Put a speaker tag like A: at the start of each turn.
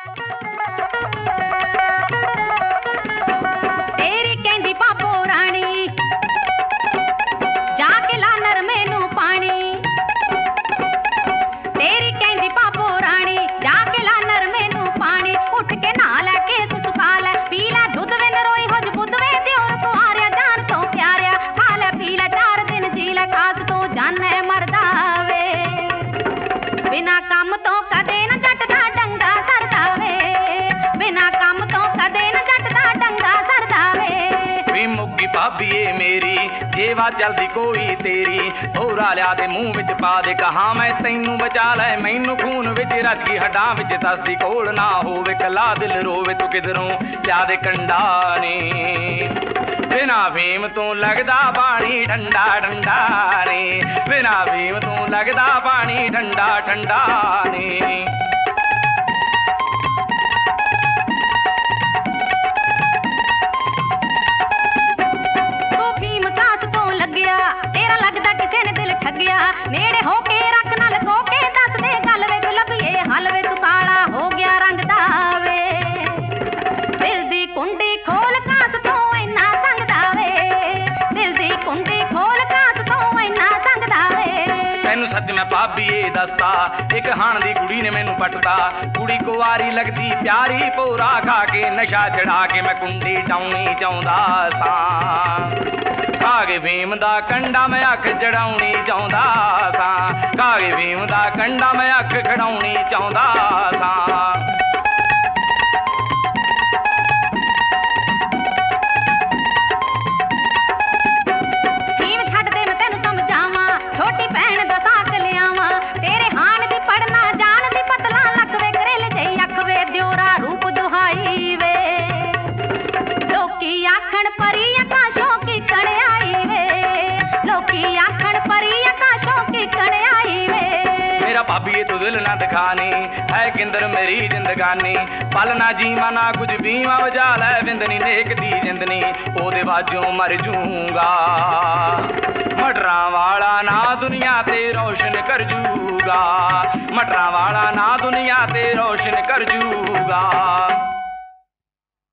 A: तेरी कहंदी पापो रानी जाके ला नरमे नू पानी। तेरी कहंदी पापो रानी जाके ला नरमे नू पानी। उठ के नहा लै केस सुका लै पी लै दुध वे नरोई हो बुध वे दियोर कुआरिया जान तो प्यारिया। खा लै पी लै 4 दिन जी लै कास तो जाने मरदा वे। बिना काम तो कदे न जट दा डंगा सरदा वे। बिना काम तो कदे न जट दा डंगा सरदा वे।
B: वी मुक्की भाभीए मेरी जेवा चलदी कोई तेरी। होरा लिया दे मूंह विच पा दे कहा मैं तैनू बचा लै मैनू खून विच रच गई हड्डां विच दसदी कोल ना होवे कला दिल रोवे तू किधरों लिया दे कंडा ने। बिना भीम तू लगदा पानी ठंडा ठंडा ने। बिना भीम तू लगदा पानी ठंडा ठंडा ने। तेरा लगदा किसे ने दिल ठगिया नेड़े हो के रख नाल सो के दस दे गल वे गुलबिए हल वे तू काला हो गया रंग दा वे। दिल दी कुंडी खोल कास तो इन्ना संगदा वे। दिल दी कुंडी खोल कास तो इन्ना संगदा वे। तैनू सच मैं भाभीए दसदा एक हाण दी कुड़ी ने मैनू पटदा। कुड़ी कुवारी लगदी प्यारी भोरा खा के नशा चढ़ा के मैं कुंडी डाउनी चाहुंदा सां। कागे भीम दा कंडा मैं अख चढ़ाउणी चाहुंदा सां। कागे भीम दा कंडा मैं अख खड़ाउणी चाहुंदा सां। भीम छड्ड दे मैं तैनू समझावां छोटी भैण दा साक लियावां। तेरे हाण दी पढ़ना जान दी पतला लख वे करेल जई अख वे दियोरा रूप दुहाई वे। लोकी आखण परी आकाशों की कणे आई वे। लोकी आखण परी आकाशों की कणे आई वे। मेरा भाभी तू दिल ना दिखानी है किंदर मेरी जिंदगानी। पल ना जीवा ना कुछ बीवा बजा लै विंदनी नेक दी जिंदनी ओदे बाजों मर जूंगा। मटरा वाला ना दुनिया ते रोशन कर जूगा। मटरा वाला ना दुनिया ते रोशन कर जूगा।